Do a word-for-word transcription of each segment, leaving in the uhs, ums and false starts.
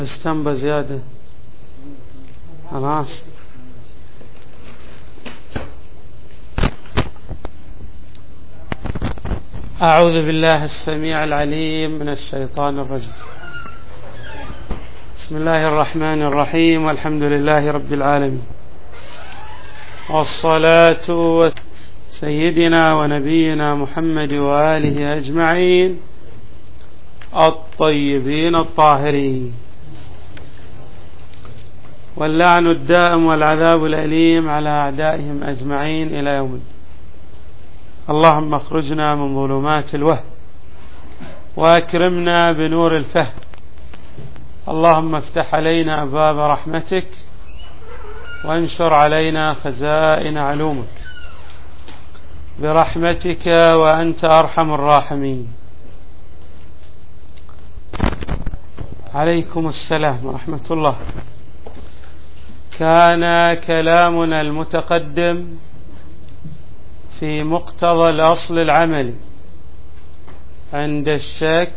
استنبه زيادة خلاص. أعوذ بالله السميع العليم من الشيطان الرجيم. بسم الله الرحمن الرحيم، والحمد لله رب العالمين، والصلاة سيدنا ونبينا محمد وآله أجمعين الطيبين الطاهرين، واللعن الدائم والعذاب الأليم على أعدائهم أجمعين إلى يوم الدين. اللهم اخرجنا من ظلمات الوهم وأكرمنا بنور الفهم. اللهم افتح علينا أبواب رحمتك وانشر علينا خزائن علومك برحمتك وأنت أرحم الراحمين. عليكم السلام ورحمة الله. كان كلامنا المتقدم في مقتضى الأصل العملي عند الشك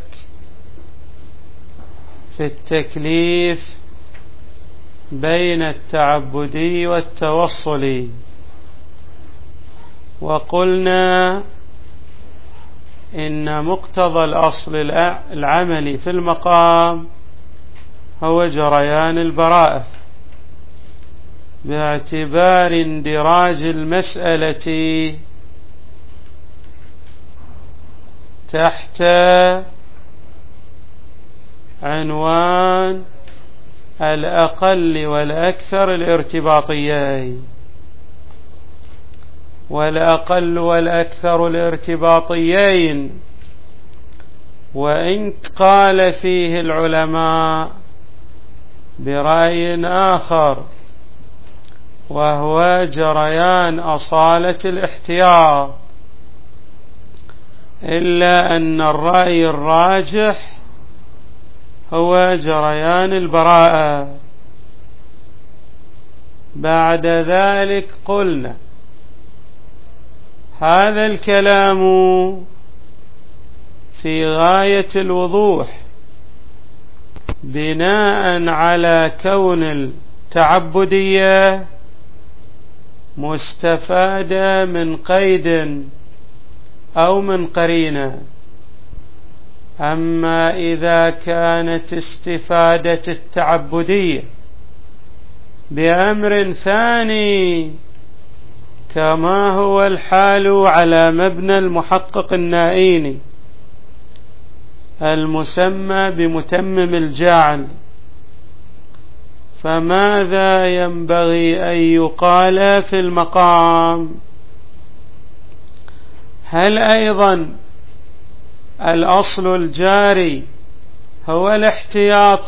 في التكليف بين التعبدي والتوصلي، وقلنا إن مقتضى الأصل العملي في المقام هو جريان البراءة باعتبار اندراج المسألة تحت عنوان الأقل والأكثر الارتباطيين، والأقل والأكثر الارتباطيين وإن قال فيه العلماء برأي آخر وهو جريان أصالة الاحتياط، إلا أن الرأي الراجح هو جريان البراءة. بعد ذلك قلنا هذا الكلام في غاية الوضوح بناء على كون التعبدية مستفادة من قيد أو من قرينة. أما إذا كانت استفادة التعبدية بأمر ثاني كما هو الحال على مبنى المحقق النائيني المسمى بمتمم الجعل، فماذا ينبغي أن يقال في المقام؟ هل أيضا الأصل الجاري هو الاحتياط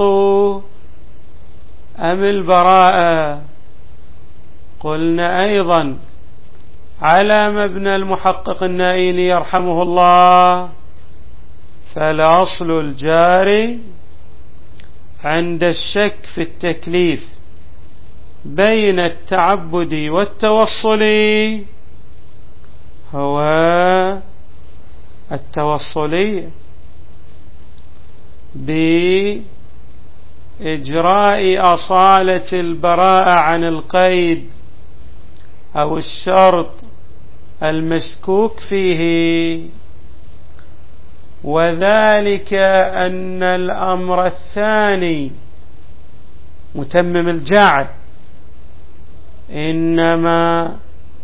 أم البراءة؟ قلنا أيضا على مبنى المحقق النائيني يرحمه الله، فالأصل الجاري عند الشك في التكليف بين التعبدي والتوصلي هو التوصلي بإجراء أصالة البراءة عن القيد أو الشرط المشكوك فيه، وذلك أن الأمر الثاني متمم الجعل إنما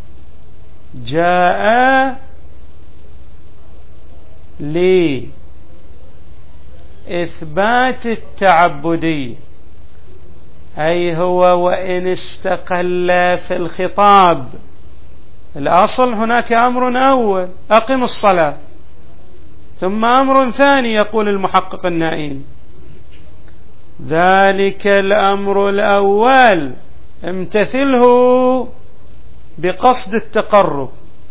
جاء لإثبات التعبدي، أي هو وإن استقل في الخطاب الأصل هناك أمر أول أقم الصلاة، ثم أمر ثاني يقول المحقق النائين ذلك الأمر الأول امتثله بقصد التقرب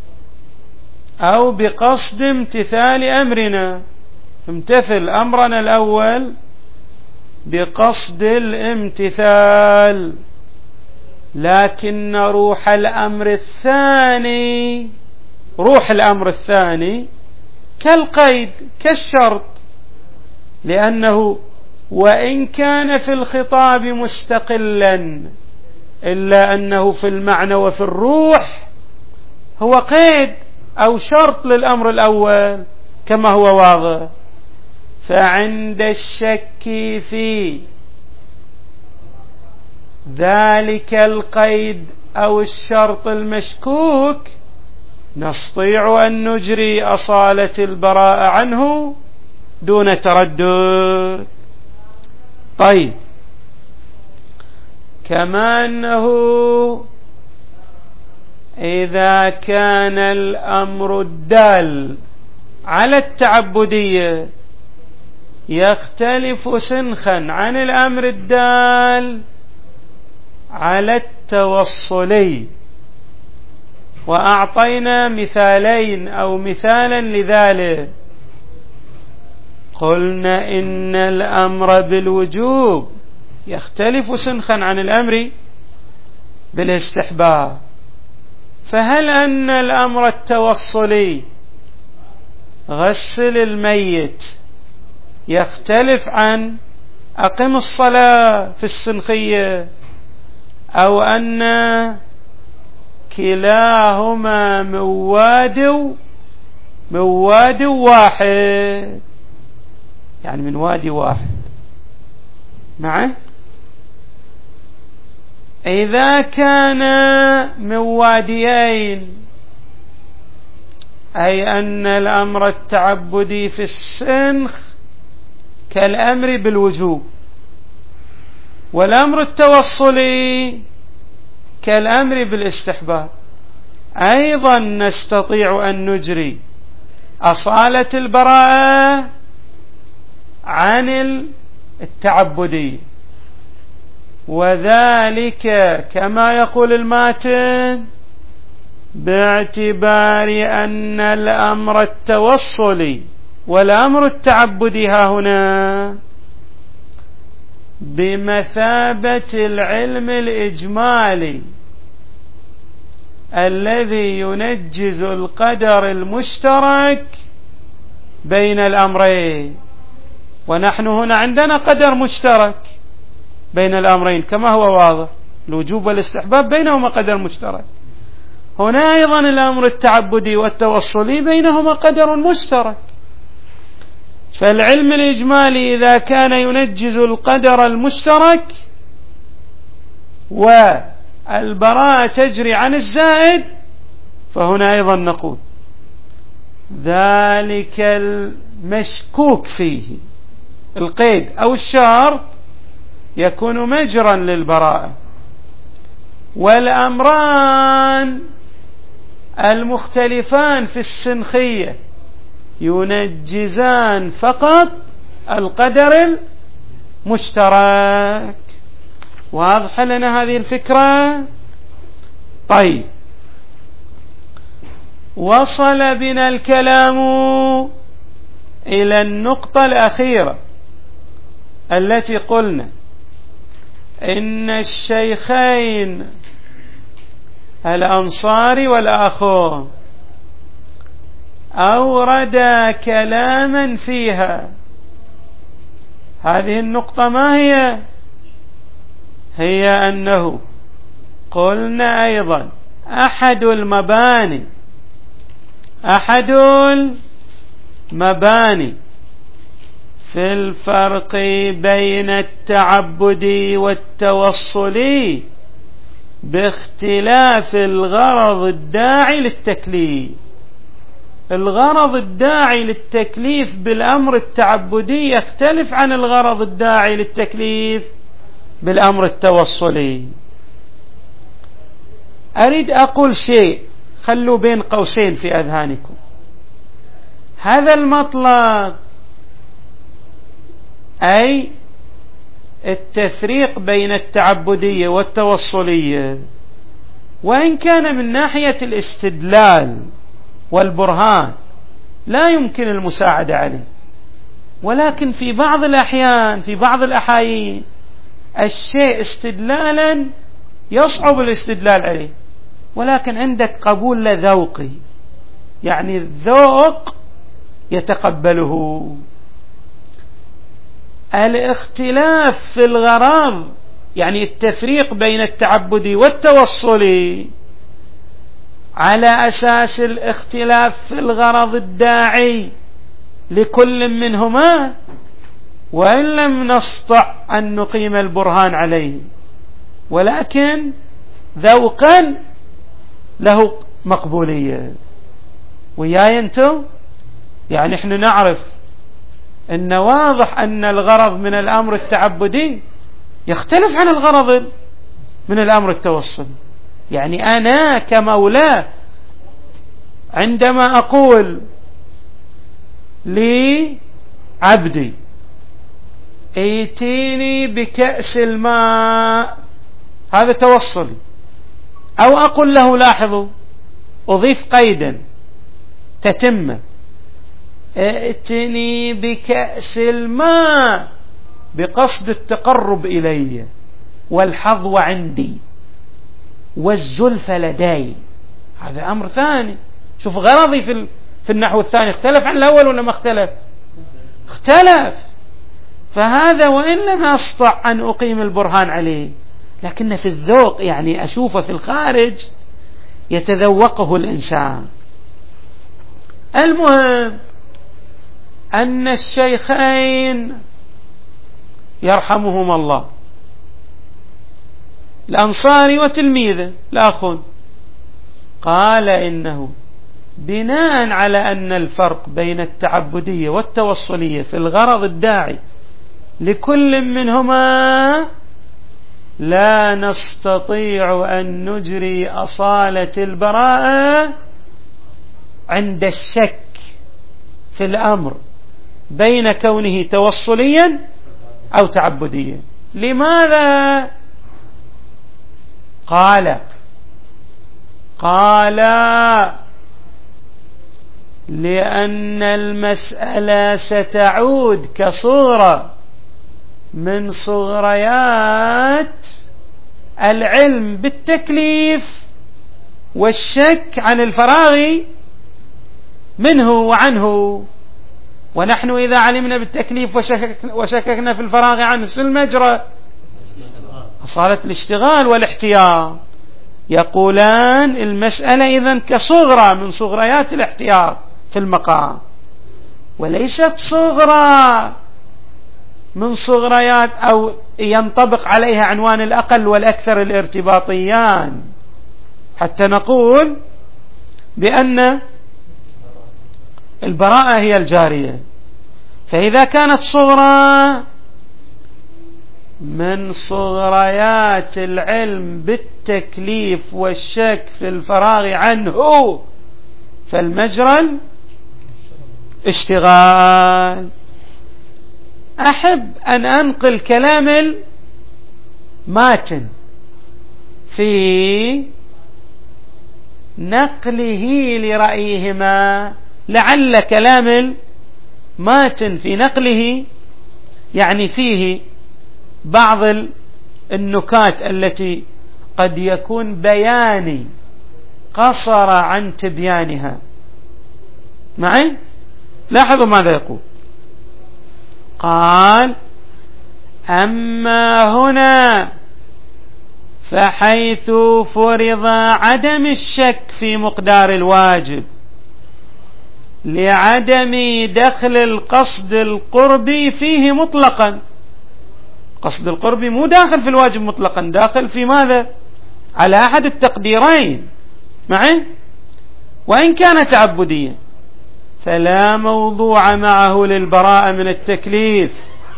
أو بقصد امتثال أمرنا، امتثل أمرنا الأول بقصد الامتثال، لكن روح الأمر الثاني روح الأمر الثاني كالقيد كالشرط، لأنه وإن كان في الخطاب مستقلا إلا أنه في المعنى وفي الروح هو قيد أو شرط للأمر الأول كما هو واضح. فعند الشك في ذلك القيد أو الشرط المشكوك نستطيع أن نجري أصالة البراءة عنه دون تردد. طيب، كما أنه إذا كان الأمر الدال على التعبدية يختلف سنخا عن الأمر الدال على التوصلي، وأعطينا مثالين أو مثالا لذلك. قلنا إن الأمر بالوجوب يختلف سنخا عن الأمر بالاستحباب، فهل أن الأمر التوصلي غسل الميت يختلف عن أقم الصلاة في السنخية، أو أن كلاهما مواد مواد واحد، يعني من وادي واحد معه؟ إذا كان من واديين أي أن الأمر التعبدي في السنخ كالأمر بالوجوب، والأمر التوصلي كالأمر بالاستحباب، أيضا نستطيع أن نجري أصالة البراءة عن التعبدي، وذلك كما يقول الماتن باعتبار أن الأمر التوصلي والأمر التعبدي ها هنا بمثابة العلم الإجمالي الذي ينجز القدر المشترك بين الأمرين، ونحن هنا عندنا قدر مشترك بين الأمرين كما هو واضح، الوجوب والاستحباب بينهما قدر مشترك. هنا أيضا الأمر التعبدي والتوصلي بينهما قدر مشترك، فالعلم الإجمالي إذا كان ينجز القدر المشترك والبراءة تجري عن الزائد، فهنا أيضا نقول ذلك المشكوك فيه القيد أو الشرط يكون مجرا للبراءة، والأمران المختلفان في السنخية ينجزان فقط القدر المشترك. واضح لنا هذه الفكرة؟ طيب، وصل بنا الكلام إلى النقطة الأخيرة التي قلنا إن الشيخين الأنصاري والآخر أوردا كلاما فيها. هذه النقطة ما هي؟ هي أنه قلنا أيضا أحد المباني أحد المباني في الفرق بين التعبدي والتوصلي باختلاف الغرض الداعي للتكليف. الغرض الداعي للتكليف بالأمر التعبدي يختلف عن الغرض الداعي للتكليف بالأمر التوصلي. أريد أقول شيء خلوا بين قوسين في أذهانكم. هذا المطلب أي التفريق بين التعبدية والتوصلية، وإن كان من ناحية الاستدلال والبرهان لا يمكن المساعدة عليه، ولكن في بعض الأحيان في بعض الأحايين الشيء استدلالا يصعب الاستدلال عليه، ولكن عندك قبول لذوقي، يعني الذوق يتقبله. الاختلاف في الغرض، يعني التفريق بين التعبدي والتوصلي على أساس الاختلاف في الغرض الداعي لكل منهما، وإن لم نستطع أن نقيم البرهان عليه، ولكن ذوقا له مقبولية. وياي انتم؟ يعني احنا نعرف ان واضح ان الغرض من الامر التعبدي يختلف عن الغرض من الامر التوصلي. يعني انا كمولاه عندما اقول لعبدي ائتيني بكأس الماء، هذا توصلي. او اقول له، لاحظوا اضيف قيدا تتم، ائتني بكأس الماء بقصد التقرب إلي والحظو عندي والزلف لدي، هذا أمر ثاني. شوف غرضي في في النحو الثاني اختلف عن الأول ولا ما اختلف؟ اختلف. فهذا وإن لم أستطع أن أقيم البرهان عليه، لكن في الذوق يعني أشوفه في الخارج يتذوقه الإنسان. المهم أن الشيخين يرحمهما الله، الأنصاري وتلميذه الآخون، قال إنه بناء على أن الفرق بين التعبدية والتوصلية في الغرض الداعي لكل منهما لا نستطيع أن نجري أصالة البراءة عند الشك في الأمر بين كونه توصليا أو تعبديا. لماذا؟ قال قال لأن المسألة ستعود كصورة من صغريات العلم بالتكليف والشك عن الفراغ منه وعنه. ونحن إذا علمنا بالتكليف وشككنا في الفراغ عنه في المجرى صارت الاشتغال والاحتياط. يقولان المسألة إذن كصغرى من صغريات الاحتياط في المقام، وليست صغرى من صغريات أو ينطبق عليها عنوان الأقل والأكثر الارتباطيان، حتى نقول بأن البراءة هي الجارية. فإذا كانت صغرى من صغريات العلم بالتكليف والشك في الفراغ عنه فالمجرى اشتغال. أحب أن أنقل كلام الماتن في نقله لرأيهما، لعل كلام الماتن في نقله يعني فيه بعض النكات التي قد يكون بياني قصر عن تبيانها. معي؟ لاحظوا ماذا يقول. قال: أما هنا فحيث فرض عدم الشك في مقدار الواجب لعدم دخل القصد القربي فيه مطلقا، قصد القربي مو داخل في الواجب مطلقا، داخل في ماذا؟ على أحد التقديرين. معي؟ وإن كان تعبديا فلا موضوع معه للبراءة من التكليف.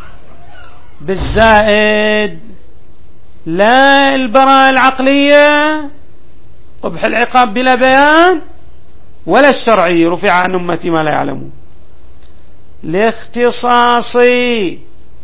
بالزائد لا البراءة العقلية قبح العقاب بلا بيان، ولا الشرعي رفع عن أمتي ما لا يعلمون، لاختصاصي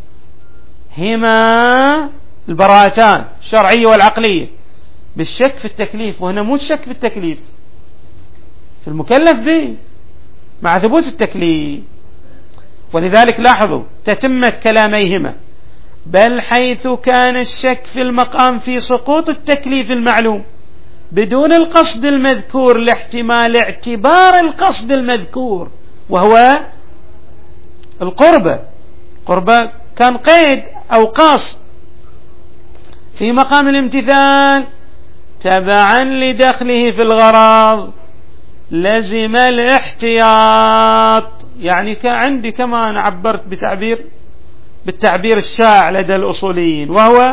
هما البراءتان الشرعية والعقلية بالشك في التكليف. وهنا مو الشك في التكليف في المكلف به مع ثبوت التكليف. ولذلك لاحظوا تتمة كلاميهما: بل حيث كان الشك في المقام في سقوط التكليف المعلوم بدون القصد المذكور لاحتمال اعتبار القصد المذكور وهو القربة، قربة كان قيد أو قصد في مقام الامتثال تبعا لدخله في الغرض لزم الاحتياط. يعني كعندي كما أنا عبرت بتعبير بالتعبير الشائع لدى الأصوليين، وهو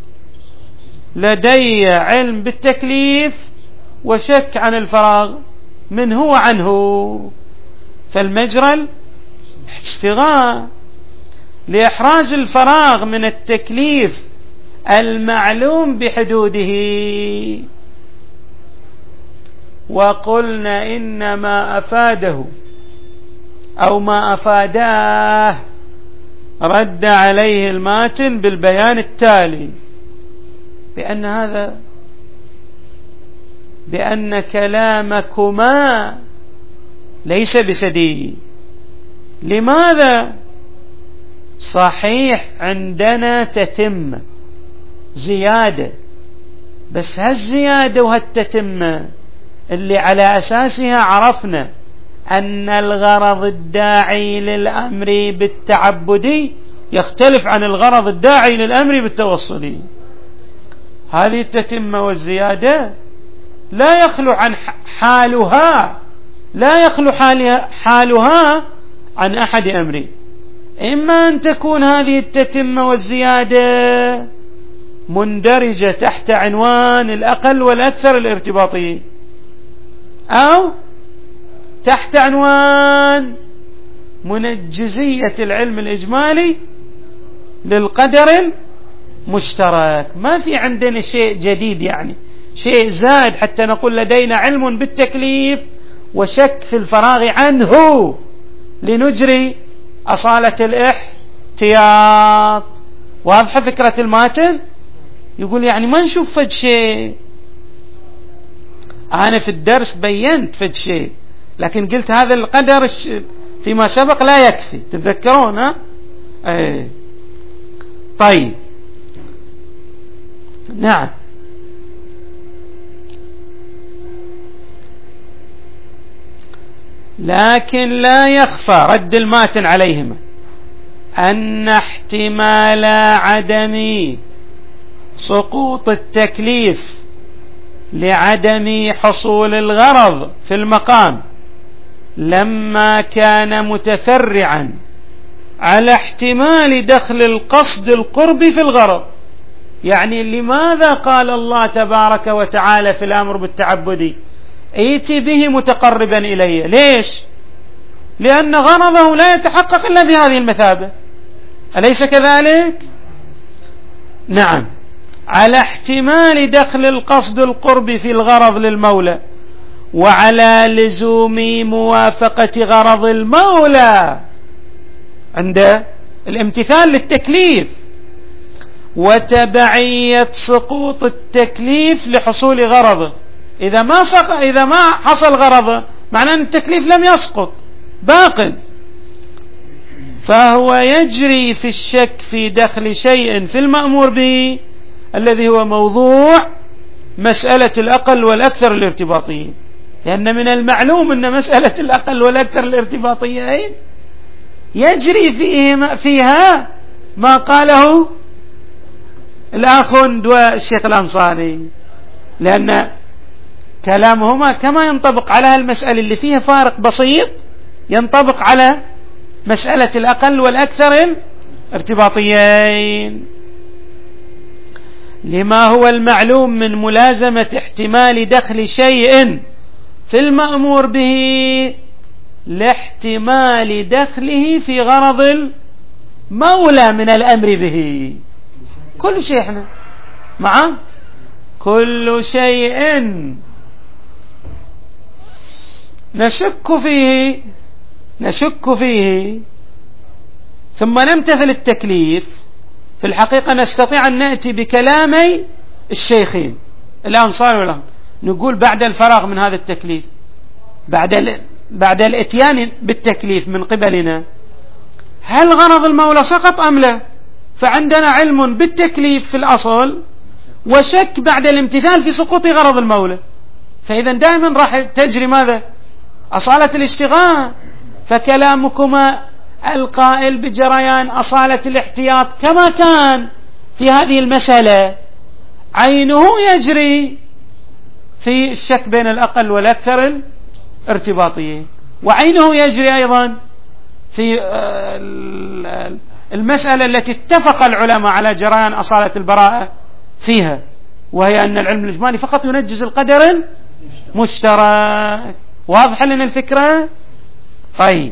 لدي علم بالتكليف وشك عن الفراغ من هو عنه، فالمجرى اشتغال لإحراز الفراغ من التكليف المعلوم بحدوده. وقلنا إنما أفاده أو ما أفاداه رد عليه الماتن بالبيان التالي، بأن هذا بأن كلامكما ليس بسديد. لماذا؟ صحيح عندنا تتمة زيادة، بس هالزيادة وهالتتمة اللي على أساسها عرفنا أن الغرض الداعي للأمر بالتعبدي يختلف عن الغرض الداعي للأمر بالتوصلي. هذه التتمة والزيادة لا يخلو عن حالها لا يخلو حالها عن أحد أمرين: إما أن تكون هذه التتمة والزيادة مندرجة تحت عنوان الأقل والأكثر الارتباطي، أو تحت عنوان منجزية العلم الإجمالي للقدر المشترك. ما في عندنا شيء جديد، يعني شيء زاد حتى نقول لدينا علم بالتكليف وشك في الفراغ عنه لنجري أصالة الاحتياط. واضحة فكرة الماتن؟ يقول يعني ما نشوف فد شيء. أنا في الدرس بينت فد شيء، لكن قلت هذا القدر فيما سبق لا يكفي. تتذكرون؟ ها ايه. طيب نعم. لكن لا يخفى رد الماتن عليهما أن احتمال عدم سقوط التكليف لعدم حصول الغرض في المقام لما كان متفرعا على احتمال دخل القصد القرب في الغرض. يعني لماذا قال الله تبارك وتعالى في الأمر بالتعبدي ائت به متقربا إلي؟ ليش؟ لأن غرضه لا يتحقق إلا بهذه المثابة، أليس كذلك؟ نعم. على احتمال دخل القصد القرب في الغرض للمولى، وعلى لزوم موافقة غرض المولى عند الامتثال للتكليف، وتبعية سقوط التكليف لحصول غرضه. إذا ما سق... إذا ما حصل غرضه معناه أن التكليف لم يسقط، باق. فهو يجري في الشك في دخل شيء في المأمور به الذي هو موضوع مسألة الأقل والأكثر الارتباطيين، لأن من المعلوم أن مسألة الأقل والأكثر الارتباطيين يجري فيها, فيها ما قاله الآخوند والشيخ الأنصاري، لأن كلامهما كما ينطبق على المسألة اللي فيها فارق بسيط ينطبق على مسألة الأقل والأكثر ارتباطيين، لما هو المعلوم من ملازمة احتمال دخل شيء في المأمور به لاحتمال دخله في غرض المولى من الأمر به. كل شيء احنا معه، كل شيء نشك فيه نشك فيه ثم نمتثل التكليف، في الحقيقة نستطيع أن نأتي بكلامي الشيخين الأنصار والأنصار، نقول بعد الفراغ من هذا التكليف، بعد بعد الاتيان بالتكليف من قبلنا، هل غرض المولى سقط أم لا؟ فعندنا علم بالتكليف في الأصل وشك بعد الامتثال في سقوط غرض المولى، فإذا دائما راح تجري ماذا؟ أصالة الاشتغال. فكلامكما القائل بجريان أصالة الاحتياط كما كان في هذه المسألة عينه يجري في الشك بين الأقل والأكثر الارتباطية، وعينه يجري أيضا في المسألة التي اتفق العلماء على جريان أصالة البراءة فيها، وهي أن العلم الإجمالي فقط ينجز القدر المشترك. واضح لنا الفكرة؟ طيب،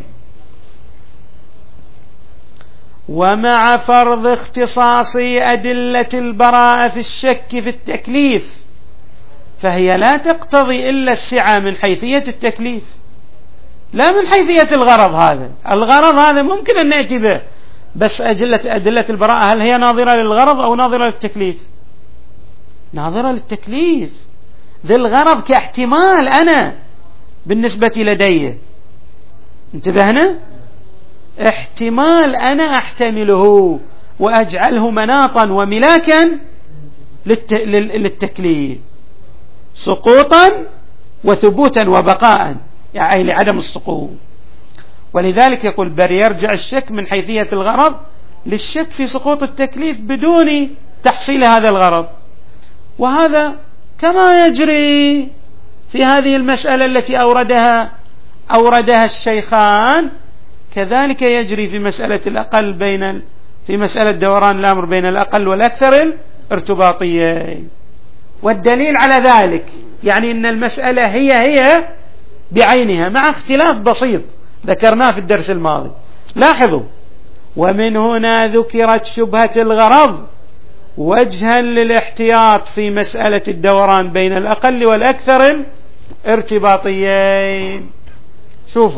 ومع فرض اختصاص أدلة البراءة في الشك في التكليف فهي لا تقتضي إلا السعة من حيثية التكليف لا من حيثية الغرض. هذا الغرض هذا ممكن أن نأتي به، بس أدلة, أدلة البراءة هل هي ناظرة للغرض أو ناظرة للتكليف؟ ناظرة للتكليف، ذي الغرض كاحتمال أنا بالنسبة لدي، انتبهنا؟ احتمال أنا أحتمله وأجعله مناطا وملاكا للتكليف، سقوطا وثبوتا وبقاء، يعني لعدم السقوط. ولذلك يقول بل يرجع الشك من حيثية الغرض للشك في سقوط التكليف بدون تحصيل هذا الغرض، وهذا كما يجري في هذه المسألة التي أوردها أوردها الشيخان كذلك يجري في مسألة الأقل بين في مسألة دوران الأمر بين الأقل والأكثر الارتباطية. والدليل على ذلك يعني أن المسألة هي هي بعينها مع اختلاف بسيط ذكرناه في الدرس الماضي. لاحظوا، ومن هنا ذكرت شبهة الغرض وجها للاحتياط في مسألة الدوران بين الأقل والأكثر الارتباطيين. شوفوا،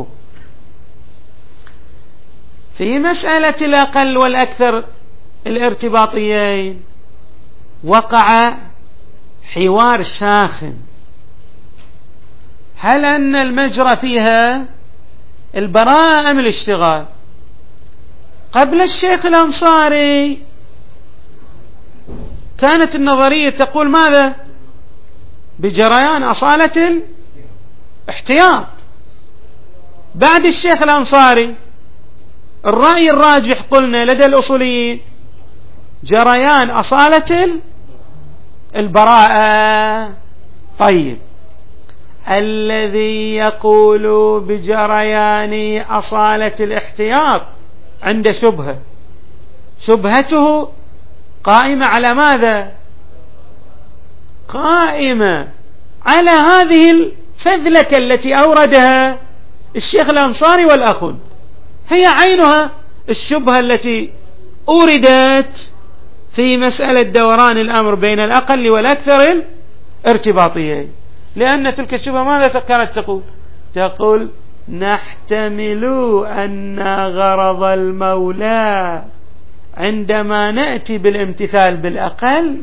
في مسألة الأقل والأكثر الارتباطيين وقع حوار ساخن، هل أن المجرى فيها البراءة أم الاشتغال؟ قبل الشيخ الأنصاري كانت النظرية تقول ماذا؟ بجريان أصالة الاحتياط. بعد الشيخ الأنصاري الرأي الراجح قلنا لدى الأصوليين جريان أصالة البراءة. طيب، الذي يقول بجريان أصالة الاحتياط عند شبهة، شبهته قائمة على ماذا؟ قائمة على هذه الفذلة التي أوردها الشيخ الأنصاري والأخون، هي عينها الشبهة التي أوردت في مسألة دوران الأمر بين الأقل والأكثر ارتباطيين، لأن تلك الشبهة ماذا كانت تقول؟ تقول نحتمل أن غرض المولى عندما نأتي بالامتثال بالأقل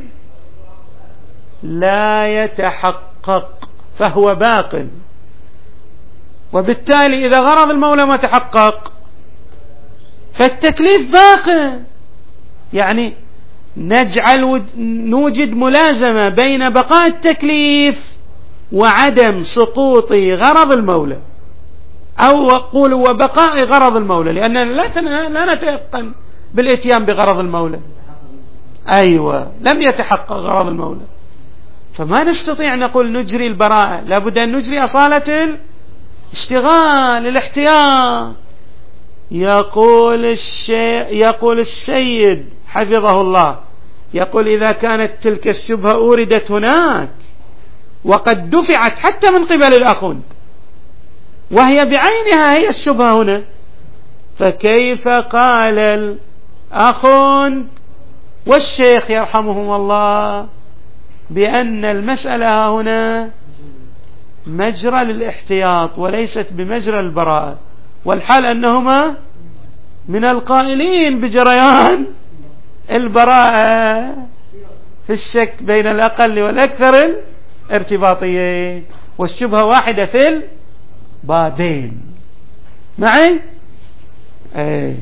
لا يتحقق فهو باق، وبالتالي إذا غرض المولى ما تحقق فالتكليف باق. يعني نجعل نوجد ملازمة بين بقاء التكليف وعدم سقوط غرض المولى، أو أقول وبقاء غرض المولى، لأننا لا لا نتيقن بالإتيان بغرض المولى. أيوة، لم يتحقق غرض المولى، فما نستطيع نقول نجري البراءة، لابد أن نجري أصالة الاشتغال الاحتياط. يقول الشيء يقول السيد حفظه الله، يقول إذا كانت تلك الشبهة أوردت هناك وقد دفعت حتى من قبل الأخوند وهي بعينها هي الشبهة هنا، فكيف قال الأخوند والشيخ يرحمهم الله بأن المسألة هنا مجرى للاحتياط وليست بمجرى البراءة، والحال أنهما من القائلين بجريان البراءة في الشك بين الأقل والأكثر ارتباطيين، والشبهة واحدة في البابين. معي؟ ايه.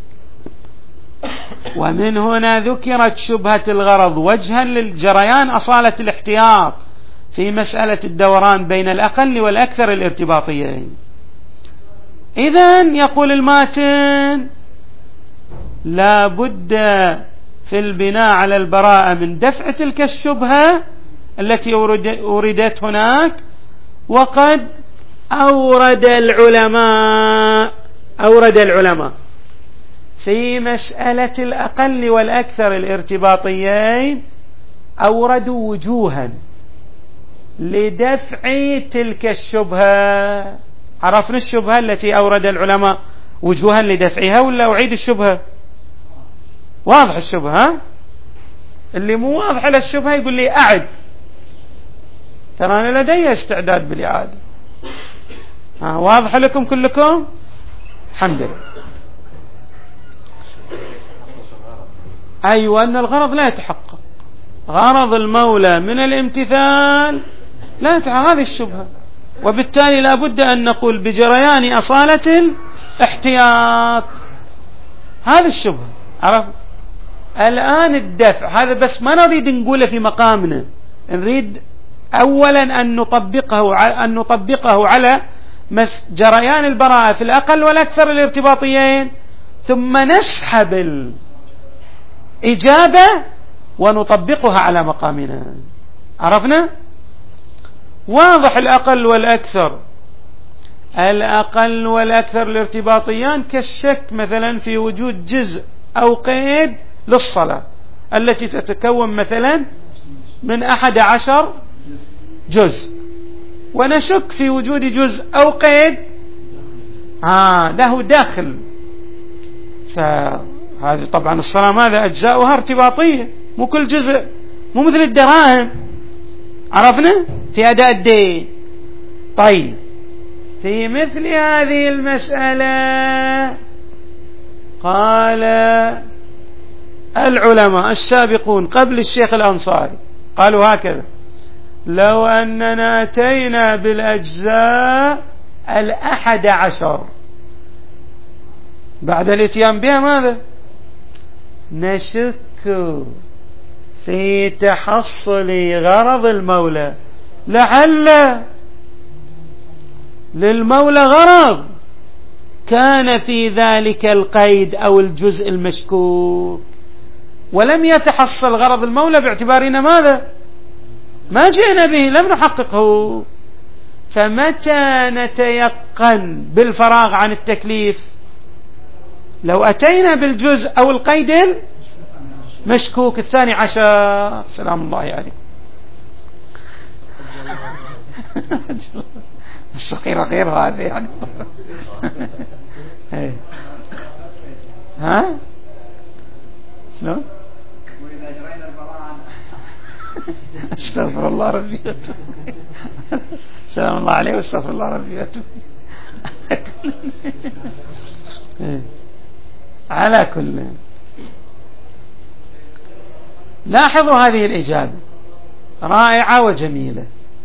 ومن هنا ذكرت شبهة الغرض وجها للجريان أصالة الاحتياط في مسألة الدوران بين الأقل والأكثر الارتباطيين. إذن يقول الماتن لا بد في البناء على البراءة من دفع تلك الشبهة التي أوردت هناك. وقد أورد العلماء أورد العلماء في مسألة الأقل والأكثر الارتباطيين أوردوا وجوها لدفع تلك الشبهة. عرفنا الشبهة التي أورد العلماء وجوها لدفعها ولا أعيد الشبهة؟ واضح الشبهة؟ اللي مو واضح للشبهة يقول لي أعد، ترى أنا لدي استعداد بالإعادة. ها واضح لكم كلكم؟ الحمد لله. أيوة، أن الغرض لا يتحقق، غرض المولى من الامتثال لا يتحقق، هذه الشبهة. وبالتالي لا بد أن نقول بجريان أصالة الاحتياط، هذه الشبهة. عرف الآن الدفع هذا بس ما نريد نقوله في مقامنا، نريد أولا أن نطبقه أن نطبقه على جريان البراءة في الأقل والأكثر الارتباطيين، ثم نسحب الإجابة ونطبقها على مقامنا. عرفنا؟ واضح الأقل والأكثر. الأقل والأكثر الارتباطيان كالشك مثلا في وجود جزء أو قيد للصلاة التي تتكون مثلا من أحد عشر جزء، ونشك في وجود جزء أو قيد آه له داخل، فهذه طبعا الصلاة ماذا أجزاؤها ارتباطية، مو كل جزء، مو مثل الدراهم. عرفنا في أداء الدين. طيب في مثل هذه المسألة قال العلماء السابقون قبل الشيخ الأنصاري قالوا هكذا: لو أننا أتينا بالأجزاء الأحد عشر بعد الاتيان بها ماذا؟ نشك في تحصل غرض المولى، لعل للمولى غرض كان في ذلك القيد أو الجزء المشكوك، ولم يتحصل غرض المولى باعتبارنا ماذا؟ ما جئنا به، لم نحققه. فمتى نتيقن بالفراغ عن التكليف؟ لو أتينا بالجزء أو القيد المشكوك الثاني عشر. سلام الله عليكم. الصغيرة غير هذه يعني. ها شلون؟ استغفر الله ربي واتوب. سلام الله عليه واستغفر الله ربي واتوب. على كل، لاحظوا هذه الإجابة رائعة وجميلة.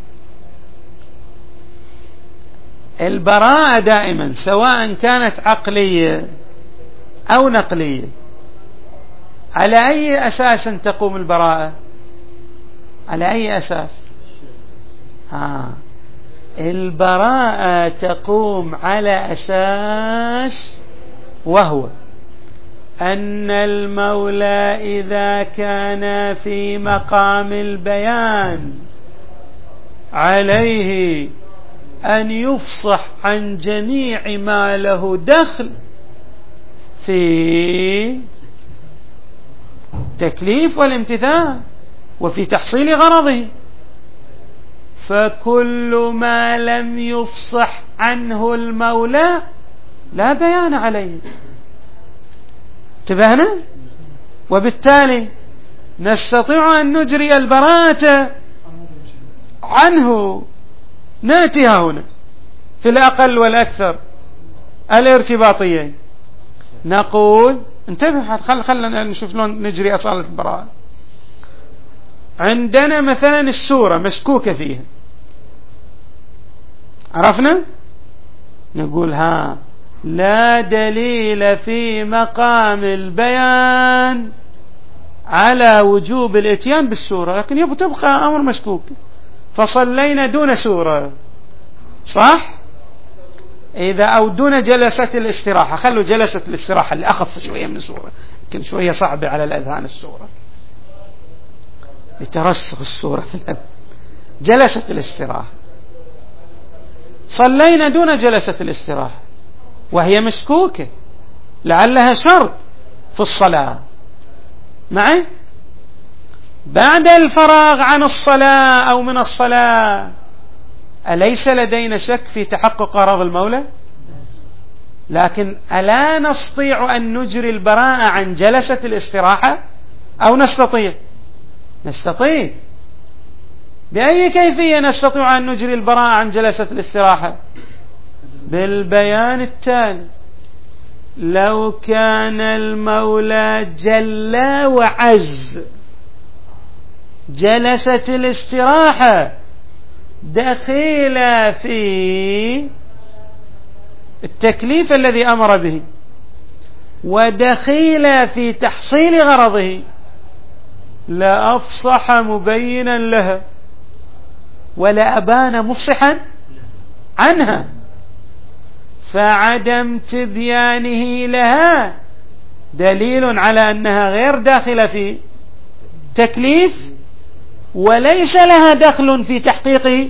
البراءة دائما سواء كانت عقلية أو نقلية، على أي أساس تقوم البراءة؟ على أي أساس؟ ها البراءة تقوم على أساس، وهو أن المولى إذا كان في مقام البيان عليه أن يفصح عن جميع ما له دخل في تكليف والامتثال وفي تحصيل غرضه، فكل ما لم يفصح عنه المولى لا بيان عليه. انتبهنا؟ وبالتالي نستطيع أن نجري البراءة عنه. نأتيها هنا في الأقل والأكثر الارتباطيين، نقول انتبه، خل خلنا نشوف شلون نجري أصالة البراءة. عندنا مثلا السورة مشكوكة فيها، عرفنا؟ نقول ها لا دليل في مقام البيان على وجوب الاتيان بالسورة، لكن يبقى تبقى أمر مشكوك، فصلينا دون سورة، صح؟ إذا أو دون جلسة الاستراحة، خلوا جلسة الاستراحة اللي أخف شوية من الصورة، يمكن شوية صعبة على الأذهان الصورة لترسخ الصورة في الأذهان. جلسة الاستراحة، صلينا دون جلسة الاستراحة وهي مسكوكة لعلها شرط في الصلاة معي، بعد الفراغ عن الصلاة أو من الصلاة أليس لدينا شك في تحقق غرض المولى؟ لكن ألا نستطيع أن نجري البراءة عن جلسة الاستراحة أو نستطيع؟ نستطيع. بأي كيفية نستطيع أن نجري البراءة عن جلسة الاستراحة؟ بالبيان التالي: لو كان المولى جل وعز جلسة الاستراحة دخيلة في التكليف الذي أمر به ودخيلة في تحصيل غرضه لأفصح مبينا لها ولأبان مفصحا عنها، فعدم تبيانه لها دليل على أنها غير داخلة في تكليف وليس لها دخل في تحقيق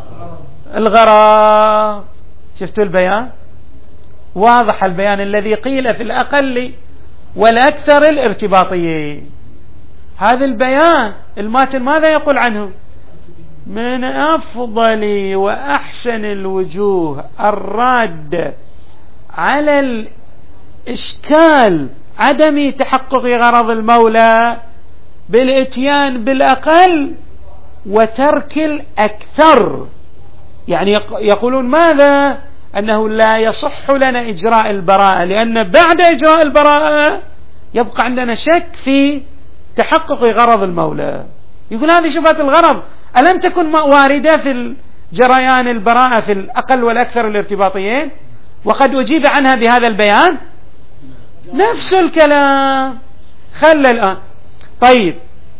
الغرض. شفتوا البيان؟ واضح البيان الذي قيل في الأقل والأكثر الارتباطية. هذا البيان الماتن ماذا يقول عنه؟ من أفضل وأحسن الوجوه الرادة على الإشكال عدم تحقق غرض المولى بالإتيان بالأقل وترك الأكثر. يعني يقولون ماذا؟ أنه لا يصح لنا إجراء البراءة لأن بعد إجراء البراءة يبقى عندنا شك في تحقق غرض المولى. يقول هذه شبهة الغرض ألم تكن واردة في جريان البراءة في الأقل والأكثر الارتباطيين وقد أجيب عنها بهذا البيان؟ نفس الكلام. خلى الآن طيب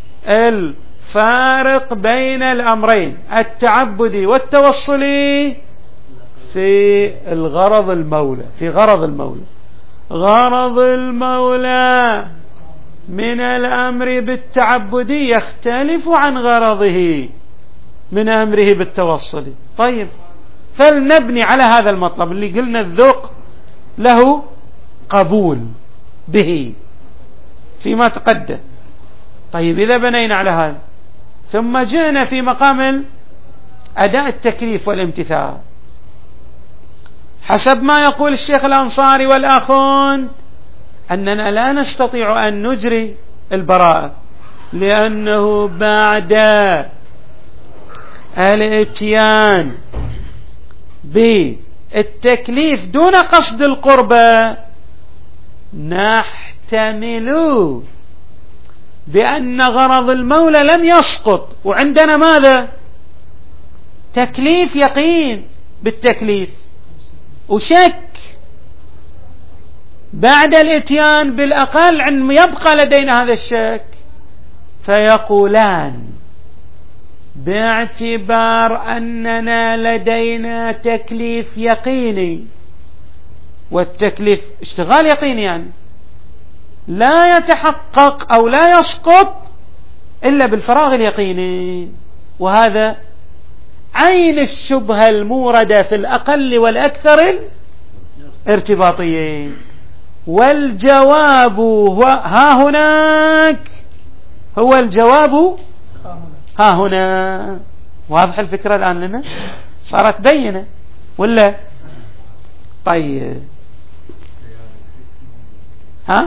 الفارق بين الأمرين التعبدي والتوصلي في الغرض المولى. في غرض المولى، غرض المولى من الأمر بالتعبدي يختلف عن غرضه من أمره بالتوصلي. طيب فلنبني على هذا المطلب اللي قلنا الذوق له قبول به فيما تقدم. طيب إذا بنينا على هذا ثم جئنا في مقام أداء التكليف والامتثال حسب ما يقول الشيخ الأنصاري والآخون أننا لا نستطيع أن نجري البراءة لأنه بعد الاتيان بالتكليف دون قصد القربة نحتمل بأن غرض المولى لم يسقط وعندنا ماذا؟ تكليف يقين بالتكليف وشك بعد الاتيان بالأقل عندما يبقى لدينا هذا الشك فيقولان باعتبار أننا لدينا تكليف يقيني والتكليف اشتغال يقيني يعني لا يتحقق أو لا يسقط إلا بالفراغ اليقيني، وهذا عين الشبهة الموردة في الأقل والأكثر الارتباطيين. والجواب هو ها هناك، هو الجواب ها هنا. واضح الفكرة الآن لنا؟ صارت بينة ولا؟ طيب ها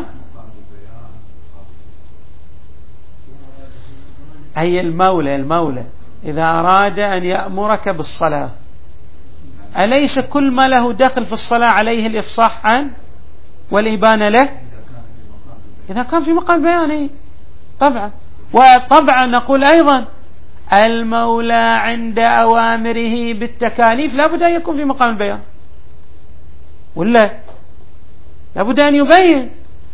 هي المولى المولى إذا أراد أن يأمرك بالصلاة أليس كل ما له دخل في الصلاة عليه الإفصاح عنه والإبانة له؟ إذا كان في مقام بياني طبعا. وطبعا نقول أيضا المولى عند أوامره بالتكاليف لا بد أن يكون في مقام البيان ولا لا بد أن يبين.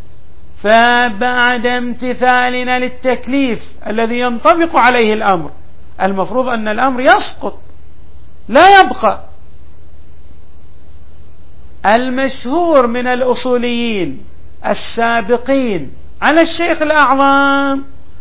فبعد امتثالنا للتكليف الذي ينطبق عليه الأمر المفروض أن الأمر يسقط لا يبقى. المشهور من الأصوليين السابقين على الشيخ الأعظم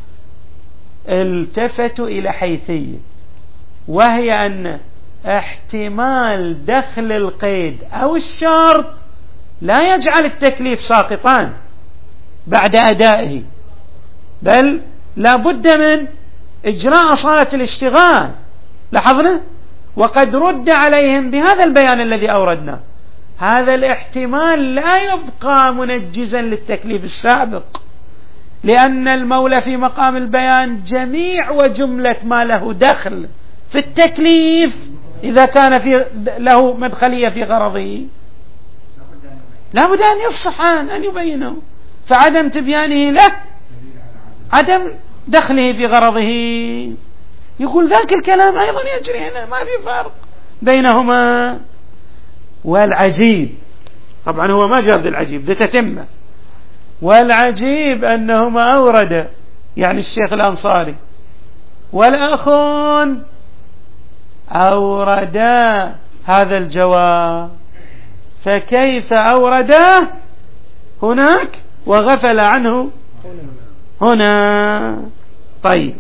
التفتوا إلى حيثية، وهي أن احتمال دخل القيد أو الشرط لا يجعل التكليف ساقطا بعد أدائه، بل لا بد من إجراء أصالة الاشتغال. لاحظنا؟ وقد رد عليهم بهذا البيان الذي أوردناه، هذا الاحتمال لا يبقى منجزا للتكليف السابق، لأن المولى في مقام البيان جميع وجملة ما له دخل في التكليف إذا كان في له مدخلية في غرضه لا بد أن يفصح عنه، أن يبينه، فعدم تبيانه له عدم دخله في غرضه. يقول ذاك الكلام أيضا يجري هنا، ما في فرق بينهما. والعجيب، طبعا هو ما جرد العجيب، ده تتمة. والعجيب أنهما أورد، يعني الشيخ الأنصاري والآخون أوردا هذا الجواب، فكيف أورده هناك وغفل عنه هنا؟ طيب،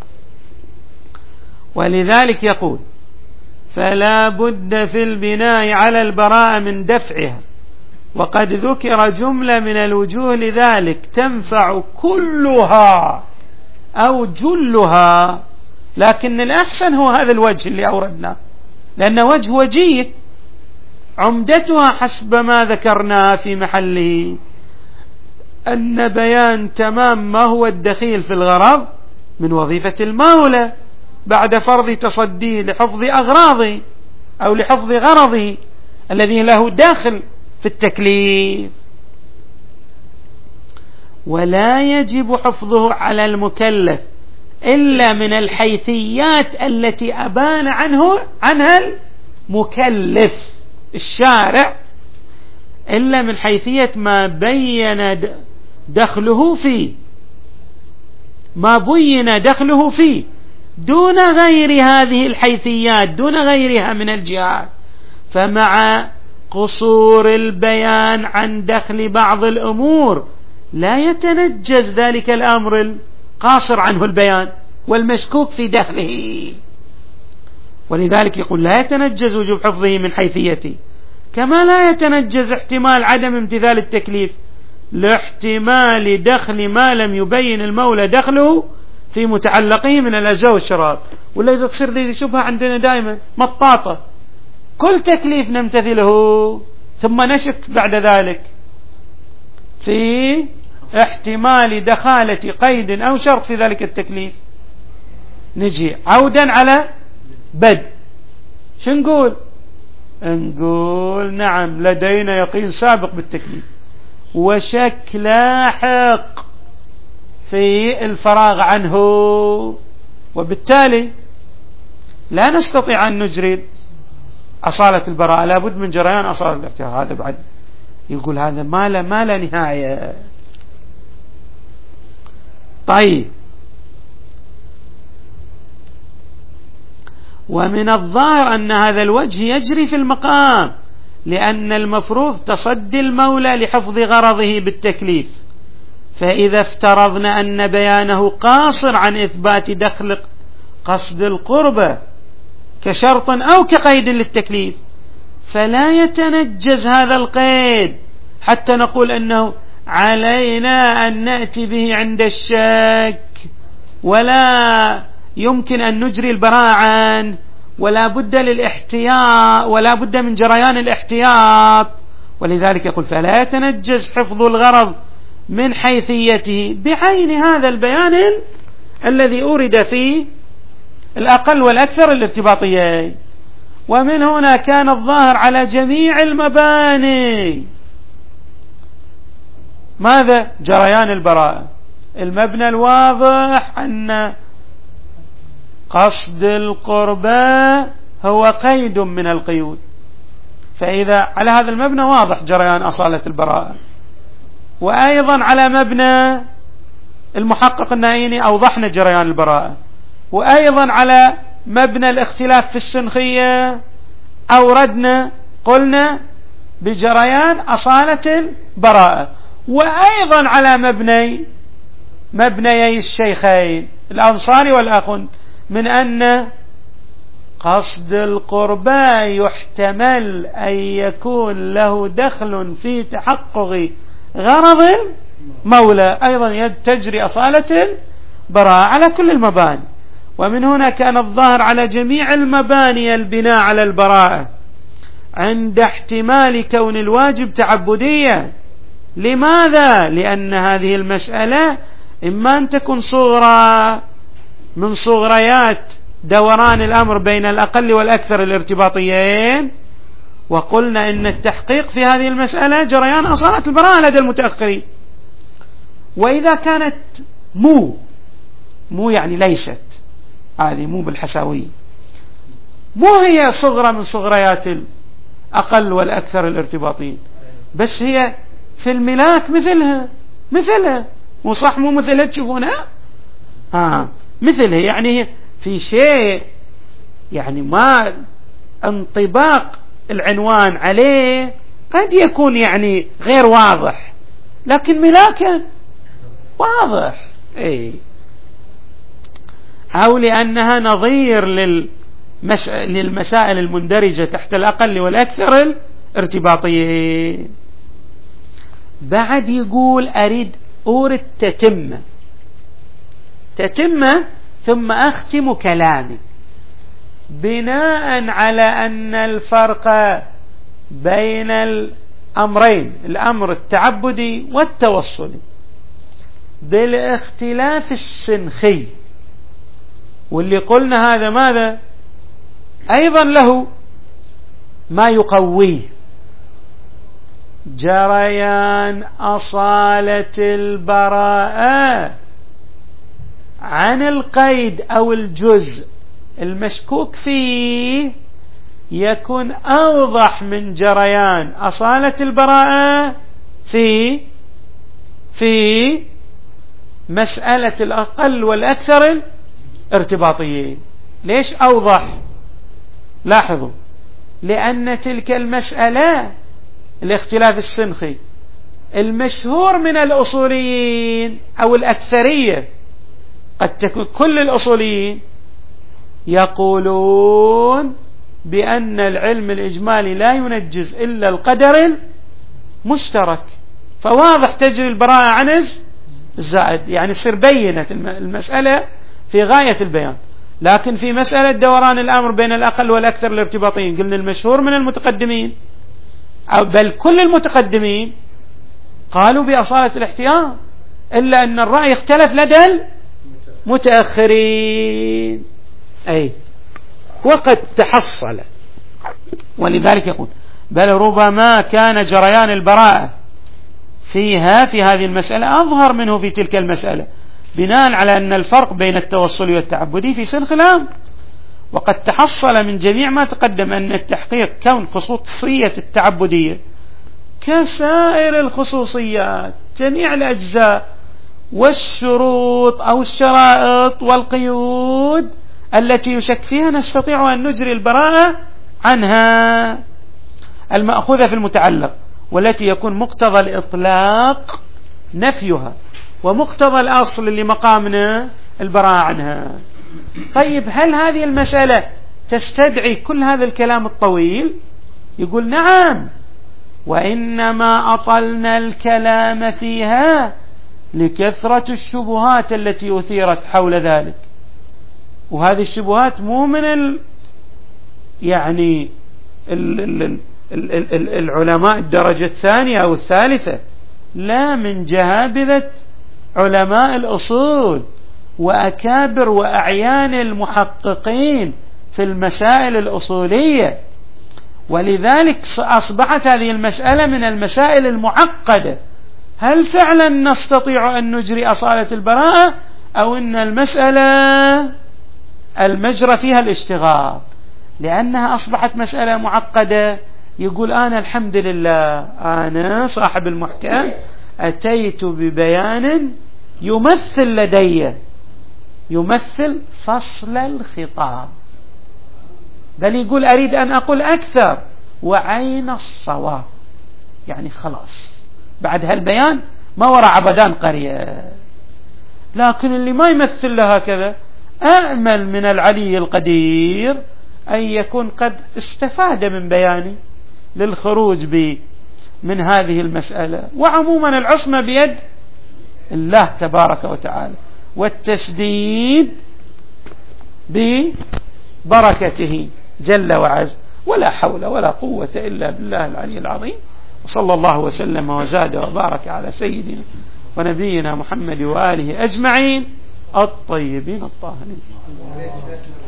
ولذلك يقول فلا بد في البناء على البراءة من دفعها، وقد ذكر جملة من الوجوه لذلك تنفع كلها أو جلها، لكن الأحسن هو هذا الوجه اللي أوردناه، لأن وجه وجيه عمدتها حسب ما ذكرناه في محله أن بيان تمام ما هو الدخيل في الغرض من وظيفة المولى بعد فرض تصديه لحفظ أغراضه أو لحفظ غرضه الذي له داخل في التكليف، ولا يجب حفظه على المكلف إلا من الحيثيات التي أبان عنه عنها المكلف الشارع، إلا من حيثية ما بين دخله فيه، ما بين دخله فيه دون غير هذه الحيثيات، دون غيرها من الجهات. فمع قصور البيان عن دخل بعض الأمور لا يتنجز ذلك الأمر القاصر عنه البيان والمشكوك في دخله، ولذلك يقول لا يتنجز وجوب حفظه من حيثيته، كما لا يتنجز احتمال عدم امتثال التكليف لاحتمال دخل ما لم يبين المولى دخله في متعلقه من الأجزاء والشرائط. ولا إذا تصير ذي شبهة عندنا دائما مطاطة، كل تكليف نمتثله ثم نشك بعد ذلك في احتمال دخالة قيد أو شرط في ذلك التكليف، نجي عودا على بدء شو نقول؟ نقول نعم لدينا يقين سابق بالتكليف وشك لاحق في الفراغ عنه، وبالتالي لا نستطيع أن نجري أصالة البراءة، لابد من جريان أصالة الاختيار. هذا بعد يقول هذا ما لا ما لا نهاية. طيب، ومن الظاهر أن هذا الوجه يجري في المقام، لأن المفروض تصدي المولى لحفظ غرضه بالتكليف، فإذا افترضنا أن بيانه قاصر عن إثبات دخل قصد القربة كشرط أو كقيد للتكليف، فلا يتنجز هذا القيد حتى نقول أنه علينا أن نأتي به عند الشك، ولا يمكن أن نجري البراءة عنه، ولا بد للاحتياط، ولا بد من جريان الاحتياط. ولذلك يقول فلا يتنجز حفظ الغرض من حيثيته بعين هذا البيان الذي أورد فيه الأقل والأكثر الارتباطيين. ومن هنا كان الظاهر على جميع المباني ماذا؟ جريان البراءة. المبنى الواضح أن قصد القربى هو قيد من القيود، فإذا على هذا المبنى واضح جريان أصالة البراءة. وأيضا على مبنى المحقق النائيني أوضحنا جريان البراءة، وأيضا على مبنى الاختلاف في السنخية أوردنا قلنا بجريان أصالة البراءة. وأيضا على مبني مبنيي الشيخين الأنصاري والأخن من أن قصد القربى يحتمل أن يكون له دخل في تحقق غرض المولى، أيضا تجري أصالة البراءة على كل المباني. ومن هنا كان الظاهر على جميع المباني البناء على البراءة عند احتمال كون الواجب تعبديا. لماذا؟ لأن هذه المسألة إما أن تكون صغرى من صغريات دوران الأمر بين الأقل والأكثر الارتباطيين، وقلنا إن التحقيق في هذه المسألة جريان أصالة البراءة لدى المتأخرين. وإذا كانت مو مو يعني ليست، هذه مو بالحساوية، مو هي صغرى من صغريات الأقل والأكثر الارتباطيين، بس هي في الملاك مثلها مثلها مو صح؟ مو مثلها تشوفونها؟ آه مثلها، يعني في شيء يعني ما انطباق العنوان عليه قد يكون يعني غير واضح، لكن ملاكا واضح. اي أو لأنها نظير للمس... للمسائل المندرجة تحت الأقل والأكثر الارتباطيين. بعد يقول أريد أورد تتمة تتمة ثم أختم كلامي بناء على أن الفرق بين الأمرين، الأمر التعبدي والتوصلي، بالاختلاف السنخي، واللي قلنا هذا ماذا أيضا له ما يقويه، جريان أصالة البراءة عن القيد أو الجزء المشكوك فيه يكون أوضح من جريان أصالة البراءة في في مسألة الأقل والأكثر ارتباطيين. ليش أوضح؟ لاحظوا، لأن تلك المسألة الاختلاف السنخي المشهور من الأصوليين أو الأكثرية، قد تكون كل الأصوليين يقولون بأن العلم الإجمالي لا ينجز إلا القدر المشترك، فواضح تجري البراءة عن الزائد، يعني تصير بينة المسألة في غاية البيان. لكن في مسألة دوران الأمر بين الأقل والأكثر الارتباطيين قلنا المشهور من المتقدمين أو بل كل المتقدمين قالوا بأصالة الاحتياط، إلا أن الرأي اختلف لدى المتأخرين. أي وقد تحصل، ولذلك يقول بل ربما كان جريان البراءة فيها في هذه المسألة أظهر منه في تلك المسألة، بناء على أن الفرق بين التوصل والتعبدي في سنخ الأمر. وقد تحصل من جميع ما تقدم أن التحقيق كون خصوصية التعبدية كسائر الخصوصيات جميع الأجزاء والشروط أو الشرائط والقيود التي يشك فيها نستطيع أن نجري البراءة عنها المأخوذة في المتعلق، والتي يكون مقتضى الإطلاق نفيها ومقتضى الأصل اللي مقامنا البراءة عنها. طيب هل هذه المسألة تستدعي كل هذا الكلام الطويل؟ يقول نعم، وإنما أطلنا الكلام فيها لكثرة الشبهات التي أثيرت حول ذلك. وهذه الشبهات مو من ال يعني ال ال ال ال ال العلماء الدرجة الثانية أو الثالثة، لا، من جهابذة علماء الأصول وأكابر وأعيان المحققين في المسائل الأصولية. ولذلك أصبحت هذه المسألة من المسائل المعقدة، هل فعلا نستطيع أن نجري أصالة البراءة أو أن المسألة المجرى فيها الاشتغال؟ لأنها أصبحت مسألة معقدة. يقول أنا الحمد لله أنا صاحب المحكم أتيت ببيان يمثل لدي يمثل فصل الخطاب، بل يقول أريد أن أقول أكثر وعين الصواب. يعني خلاص بعد هالبيان ما وراء عبدان قرية. لكن اللي ما يمثل له هكذا أأمل من العلي القدير أن يكون قد استفاد من بياني للخروج ب من هذه المسألة. وعموما العصمة بيد الله تبارك وتعالى، والتسديد ببركته جل وعز، ولا حول ولا قوة إلا بالله العلي العظيم. وصلى الله وسلم وزاد وبارك على سيدنا ونبينا محمد وآله أجمعين الطيبين الطاهرين.